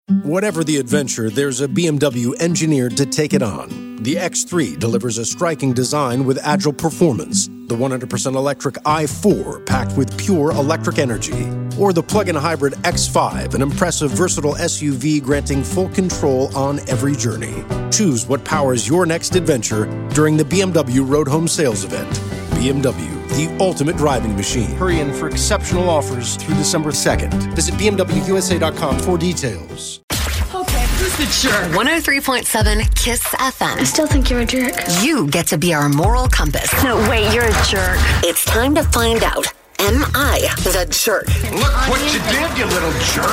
Whatever the adventure, there's a BMW engineered to take it on. The X3 delivers a striking design with agile performance. The 100% electric i4 packed with pure electric energy. Or the plug-in hybrid X5, an impressive versatile SUV granting full control on every journey. Choose what powers your next adventure during the BMW Road Home Sales Event. BMW, the ultimate driving machine. Hurry in for exceptional offers through December 2nd. Visit BMWUSA.com for details. Okay, who's the jerk? 103.7 KISS FM. I still think you're a jerk. You get to be our moral compass. No, wait, you're a jerk. It's time to find out. Am I the jerk? Look what you did, you little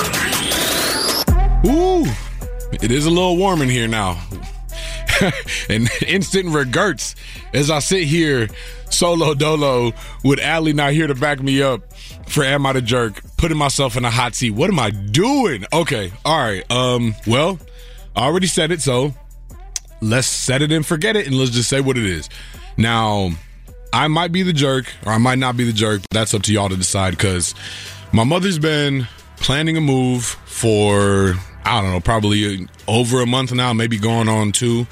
jerk. Ooh, it is a little warm in here now. And instant regrets as I sit here solo dolo with Allie not here to back me up for Am I the Jerk, putting myself in a hot seat. What am I doing? Okay, all right. Well, I already said it, so let's set it and forget it, and let's just say what it is. Now, I might be the jerk, or I might not be the jerk. But that's up to y'all to decide, because my mother's been planning a move for, I don't know, probably over a month now, maybe going on 2,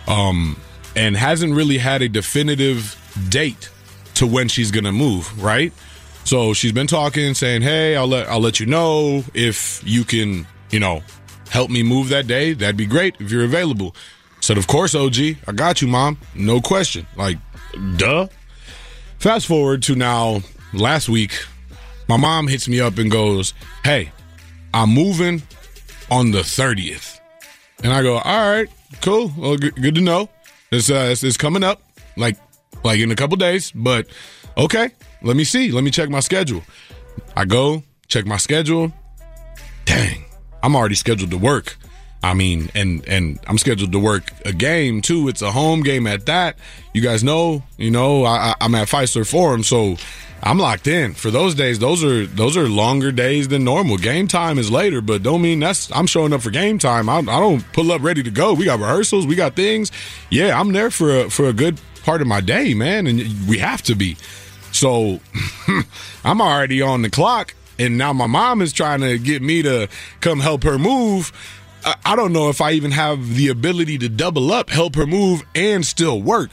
and hasn't really had a definitive date to when she's gonna move, right? So she's been talking, saying, hey, I'll let you know if you can, help me move that day. That'd be great if you're available. Said, of course, OG, I got you, Mom. No question. Like, duh. Fast forward to now, last week, my mom hits me up and goes, hey, I'm moving on the 30th. And I go, all right, cool. Well, good to know. It's coming up like in a couple days, but okay, let me see. Let me check my schedule. I go check my schedule. Dang, I'm already scheduled to work. I mean, and I'm scheduled to work a game too. It's a home game at that. You guys know, I'm at Fiserv Forum, so I'm locked in for those days. Those are longer days than normal. Game time is later, but don't mean I'm showing up for game time. I don't pull up ready to go. We got rehearsals, we got things. Yeah, I'm there for a good part of my day, man, and we have to be. So I'm already on the clock, and now my mom is trying to get me to come help her move. I don't know if I even have the ability to double up, help her move, and still work.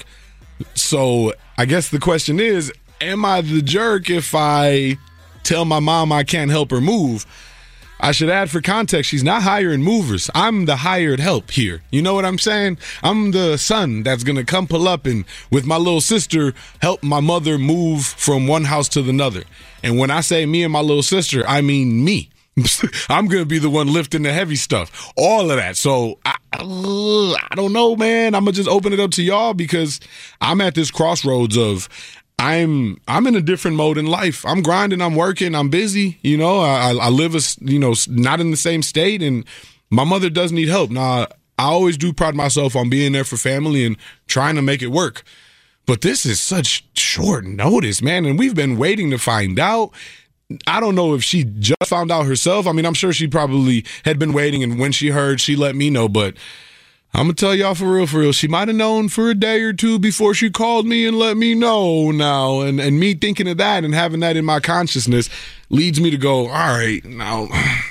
So I guess the question is, am I the jerk if I tell my mom I can't help her move? I should add for context, she's not hiring movers. I'm the hired help here. You know what I'm saying? I'm the son that's going to come pull up and, with my little sister, help my mother move from one house to another. And when I say me and my little sister, I mean me. I'm going to be the one lifting the heavy stuff. All of that. So I don't know, man. I'm going to just open it up to y'all, because I'm at this crossroads of I'm in a different mode in life. I'm grinding, I'm working, I'm busy. I live not in the same state, and my mother does need help. Now, I always do pride myself on being there for family and trying to make it work. But this is such short notice, man, and we've been waiting to find out. I don't know if she just found out herself. I mean, I'm sure she probably had been waiting, and when she heard, she let me know. But I'm going to tell y'all for real, she might have known for a day or two before she called me and let me know now. And me thinking of that and having that in my consciousness leads me to go, all right, now,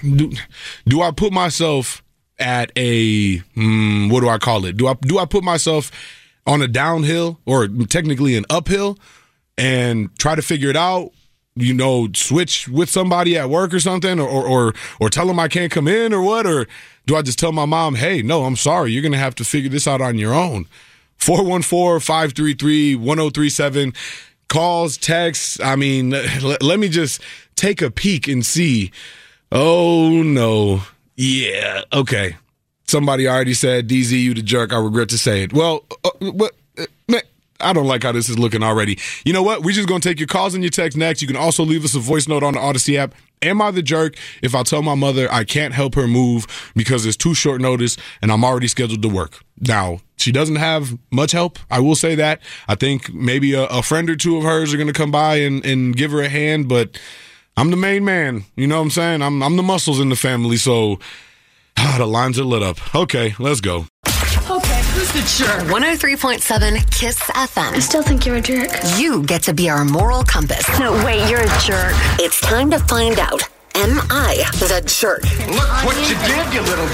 do I put myself at a, what do I call it? Do I put myself on a downhill, or technically an uphill, and try to figure it out? Switch with somebody at work or something, or tell them I can't come in, or what? Or do I just tell my mom, hey, no, I'm sorry, you're going to have to figure this out on your own? 414-533-1037. Calls, texts. I mean, let me just take a peek and see. Oh, no. Yeah, okay. Somebody already said, DZ, you the jerk. I regret to say it. Well, I don't like how this is looking already. You know what? We're just going to take your calls and your texts next. You can also leave us a voice note on the Odyssey app. Am I the jerk if I tell my mother I can't help her move because it's too short notice and I'm already scheduled to work? Now, she doesn't have much help. I will say that. I think maybe a friend or two of hers are going to come by and give her a hand, but I'm the main man. You know what I'm saying? I'm the muscles in the family, so the lines are lit up. Okay, let's go. Okay, who's the jerk? 103.7 KISS FM. I still think you're a jerk. You get to be our moral compass. No, wait, you're a jerk. It's time to find out. Am I the Jerk? Look what you did, you little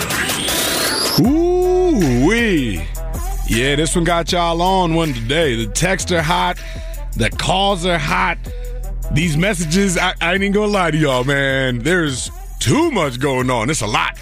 jerk. Ooh-wee. Yeah, this one got y'all on one today. The texts are hot. The calls are hot. These messages, I ain't even gonna lie to y'all, man. There's too much going on. It's a lot.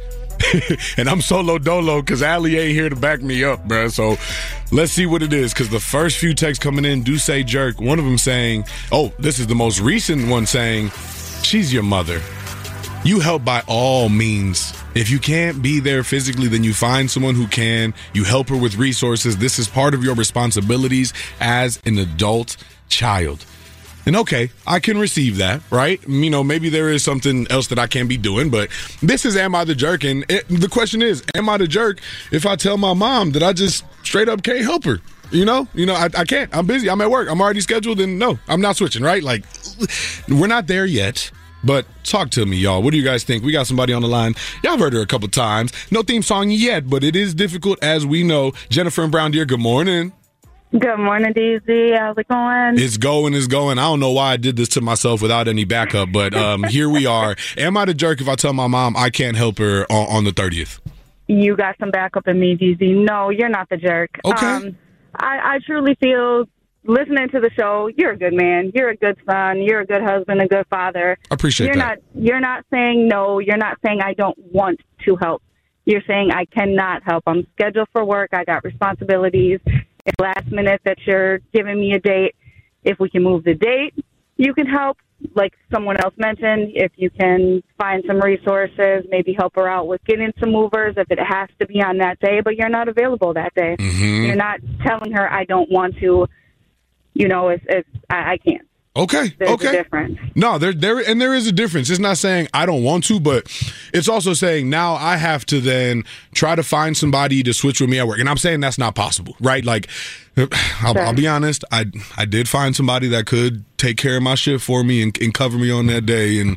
And I'm solo dolo because Allie ain't here to back me up, bruh. So let's see what it is, because the first few texts coming in do say jerk. One of them saying, oh, this is the most recent one saying, she's your mother. You help by all means. If you can't be there physically, then you find someone who can. You help her with resources. This is part of your responsibilities as an adult child. And okay, I can receive that, right? You know, maybe there is something else that I can be doing, but this is Am I the Jerk? And the question is, am I the jerk if I tell my mom that I just straight up can't help her? You know, I can't. I'm busy. I'm at work. I'm already scheduled, and no, I'm not switching, right? Like, we're not there yet. But talk to me, y'all. What do you guys think? We got somebody on the line. Y'all have heard her a couple times. No theme song yet, but it is difficult, as we know. Jennifer and Brown Deer, good morning. Good morning, DZ. How's it going? It's going. I don't know why I did this to myself without any backup, but here we are. Am I the jerk if I tell my mom I can't help her on the 30th? You got some backup in me, DZ. No, you're not the jerk. Okay. I truly feel, listening to the show, you're a good man. You're a good son. You're a good husband, a good father. I appreciate that. You're not saying no. You're not saying I don't want to help. You're saying I cannot help. I'm scheduled for work. I got responsibilities. It's last minute that you're giving me a date. If we can move the date, you can help. Like someone else mentioned, if you can find some resources, maybe help her out with getting some movers if it has to be on that day, but you're not available that day. Mm-hmm. You're not telling her I don't want to. You know, I can't. Okay. There's okay. a difference. No, there is a difference. It's not saying I don't want to, but it's also saying now I have to then try to find somebody to switch with me at work. And I'm saying that's not possible, right? Like, I'll be honest. I did find somebody that could take care of my shift for me and cover me on that day. And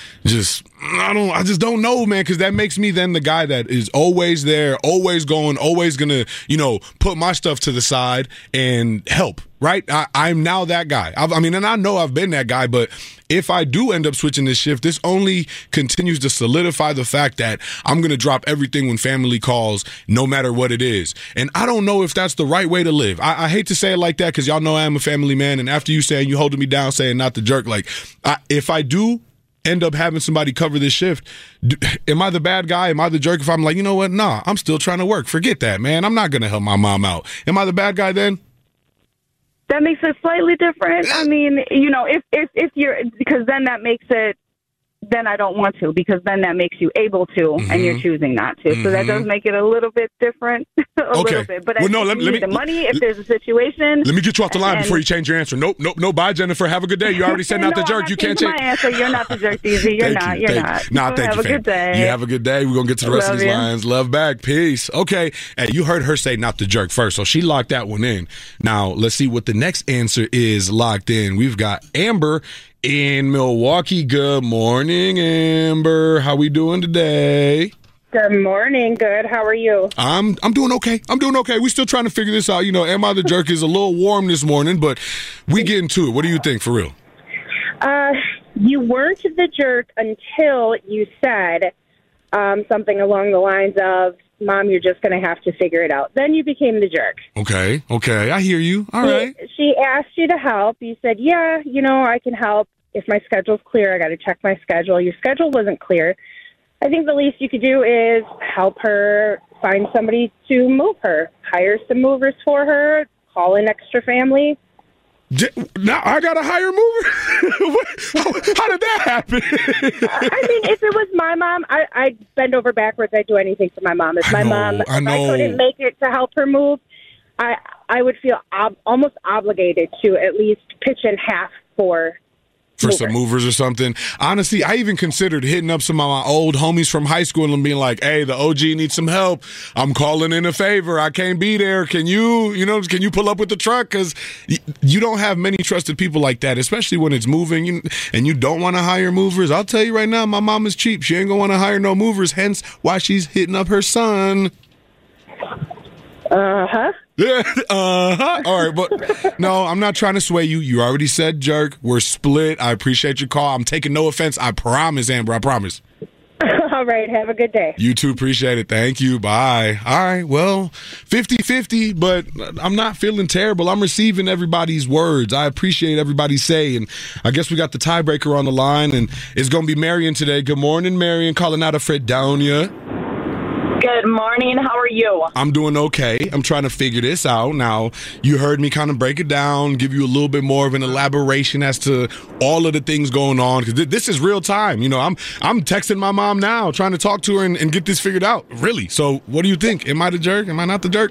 I just don't know, man, because that makes me then the guy that is always there, always going, always gonna, put my stuff to the side and help, right? I'm now that guy. And I know I've been that guy, but if I do end up switching this shift, this only continues to solidify the fact that I'm gonna drop everything when family calls, no matter what it is. And I don't know if that's the right way to live. I hate to say it like that because y'all know I am a family man, and after you saying you holding me down, saying not the jerk, like if I do end up having somebody cover this shift, am I the bad guy? Am I the jerk if I'm like, you know what? Nah, I'm still trying to work. Forget that, man. I'm not going to help my mom out. Am I the bad guy then? That makes it slightly different. I mean, if you're, because then that makes it, then I don't want to, because then that makes you able to, and you're choosing not to. So that does make it a little bit different, little bit. But let me the money, if there's a situation. Let me get you off the line before you change your answer. Nope. Bye, Jennifer. Have a good day. You already said not the jerk. You can't change my answer. You're not the jerk, DZ. You're not. You're not. Nah, thank you, have a good day. You have a good day. We're going to get to the rest of these lines. Love back. Peace. Okay. Hey, you heard her say not the jerk first, so she locked that one in. Now, let's see what the next answer is locked in. We've got Amber in Milwaukee. Good morning, Amber. How we doing today? Good morning. Good. How are you? I'm doing okay. We're still trying to figure this out. Am I the jerk is a little warm this morning, but we get into it. What do you think, for real? You weren't the jerk until you said something along the lines of, Mom, you're just going to have to figure it out. Then you became the jerk. Okay. I hear you. All right. She asked you to help. You said, yeah, I can help. If my schedule's clear, I got to check my schedule. Your schedule wasn't clear. I think the least you could do is help her find somebody to move her, hire some movers for her, call in extra family. Now I got to hire movers? How did that happen? If it was my mom, I'd bend over backwards. I'd do anything for my mom. If I couldn't make it to help her move, I would feel almost obligated to at least pitch in half for some movers or something. Honestly, I even considered hitting up some of my old homies from high school and being like, hey, the OG needs some help. I'm calling in a favor. I can't be there. Can you pull up with the truck? Because you don't have many trusted people like that, especially when it's moving and you don't want to hire movers. I'll tell you right now, my mom is cheap. She ain't going to want to hire no movers, hence why she's hitting up her son. Uh-huh. Yeah, uh-huh. All right, but no, I'm not trying to sway you. You already said jerk. We're split. I appreciate your call. I'm taking no offense. I promise, Amber. I promise. All right. Have a good day. You too. Appreciate it. Thank you. Bye. All right. Well, 50-50, but I'm not feeling terrible. I'm receiving everybody's words. I appreciate everybody's say, and I guess we got the tiebreaker on the line, and it's going to be Marion today. Good morning, Marion, calling out of Fredonia. Good morning. How are you? I'm doing okay. I'm trying to figure this out. Now, you heard me kind of break it down, give you a little bit more of an elaboration as to all of the things going on, because this is real time. You know, I'm texting my mom now, trying to talk to her and get this figured out, really. So what do you think? Am I the jerk? Am I not the jerk?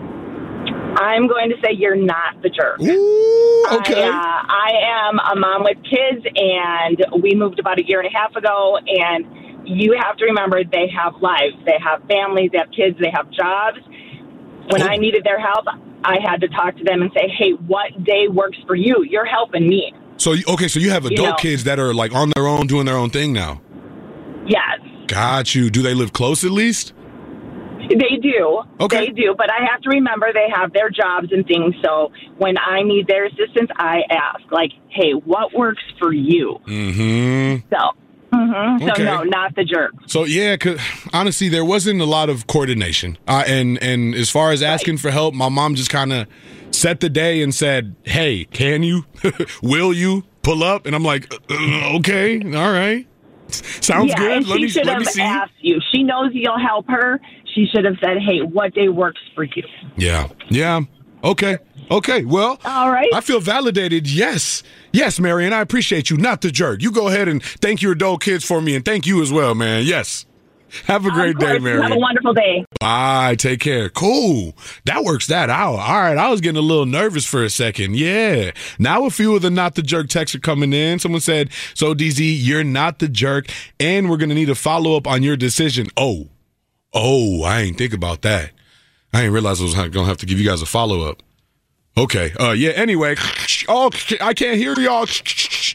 I'm going to say you're not the jerk. Ooh, okay. I am a mom with kids, and we moved about a year and a half ago, and you have to remember they have lives. They have families, they have kids, they have jobs. When I needed their help, I had to talk to them and say, hey, what day works for you? You're helping me. So, okay, so you have adult kids that are like on their own, doing their own thing now? Yes. Got you. Do they live close at least? They do. Okay. They do. But I have to remember they have their jobs and things. So when I need their assistance, I ask, like, hey, what works for you? Mm-hmm. So Okay. no, not the jerk. So, yeah, 'cause honestly, there wasn't a lot of coordination. And as far as asking for help, my mom just kind of set the day and said, hey, can you? Will you pull up? And I'm like, okay, all right. Sounds good. And she should have asked you. She knows you'll help her. She should have said, hey, what day works for you? Yeah. Okay. Well, all right. I feel validated. Yes, Marion, I appreciate you, not the jerk. You go ahead and thank your adult kids for me, and thank you as well, man. Yes. Have a great day, Marion. Have a wonderful day. Bye. Take care. Cool. That works that out. All right. I was getting a little nervous for a second. Yeah. Now a few of the not the jerk texts are coming in. Someone said, so DZ, you're not the jerk, and we're going to need a follow-up on your decision. Oh, I ain't think about that. I didn't realize I was going to have to give you guys a follow-up. Okay. Yeah. Anyway. Oh, I can't hear y'all.